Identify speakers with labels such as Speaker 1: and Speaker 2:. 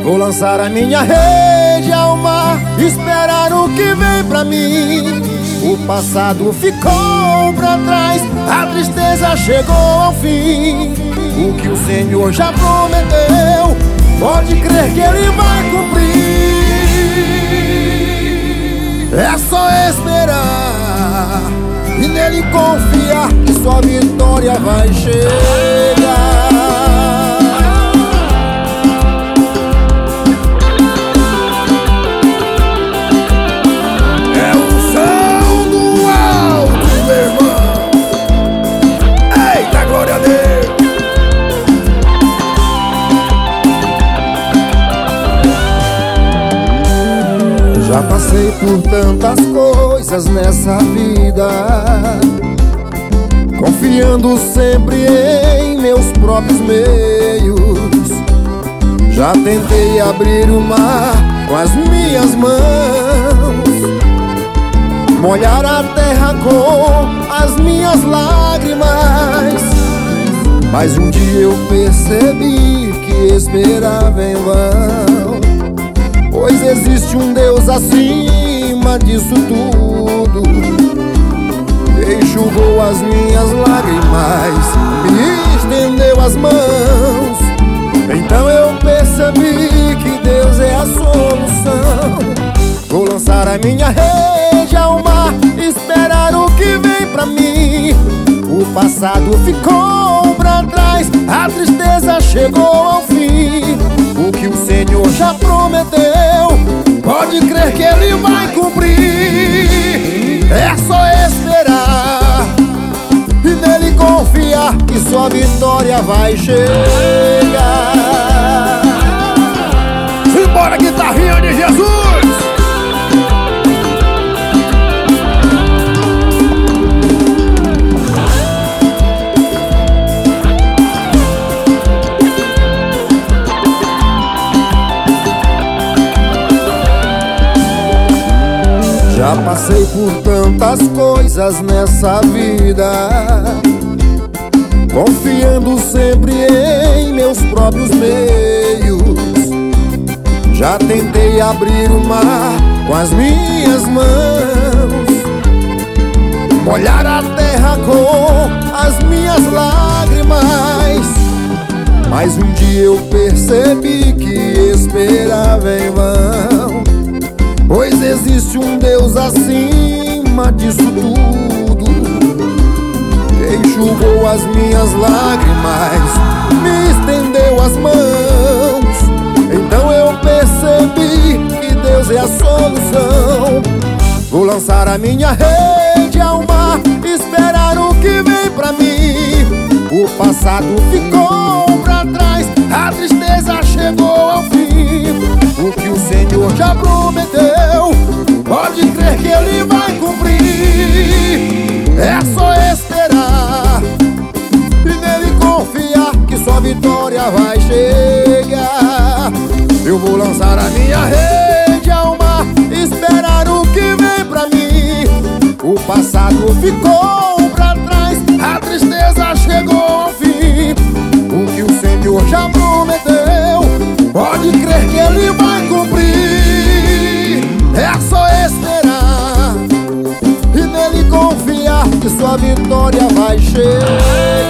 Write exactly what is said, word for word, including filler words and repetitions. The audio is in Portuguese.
Speaker 1: Vou lançar a minha rede ao mar, esperar o que vem pra mim. O passado ficou pra trás, a tristeza chegou ao fim. O que o Senhor já prometeu, pode crer que Ele vai cumprir. É só esperar e nele confiar que sua vitória vai chegar. Já passei por tantas coisas nessa vida, confiando sempre em meus próprios meios. Já tentei abrir o mar com as minhas mãos, molhar a terra com as minhas lágrimas. Mas um dia eu percebi que esperava em vão, pois existe um Deus acima disso tudo, que enxugou as minhas lágrimas, me estendeu as mãos. Então eu percebi que Deus é a solução. Vou lançar a minha rede ao mar, esperar o que vem pra mim. O passado ficou pra trás, a tristeza chegou ao fim. O que o Senhor já prometeu, pode crer que Ele vai cumprir. É só esperar e nele confiar que sua vitória vai chegar. Simbora, guitarrinha de Jesus! Já passei por tantas coisas nessa vida, confiando sempre em meus próprios meios. Já tentei abrir o mar com as minhas mãos, molhar a terra com as minhas lágrimas. Mas um dia eu percebi que esperava em vão, pois existe um Deus acima disso tudo, que enxugou as minhas lágrimas, me estendeu as mãos. Então eu percebi que Deus é a solução. Vou lançar a minha rede ao mar, esperar o que vem pra mim. O passado ficou pra trás, a tristeza chegou ao fim. O que o Senhor já prometeu, pode crer que Ele vai cumprir. É só esperar e nele confiar que sua vitória vai chegar. Eu vou lançar a minha rede ao mar, esperar o que vem pra mim. O passado ficou pra trás, a tristeza chegou ao fim. O que o Senhor já prometeu, pode crer que Ele vai cumprir. É só esperar e nele confiar que sua vitória vai chegar.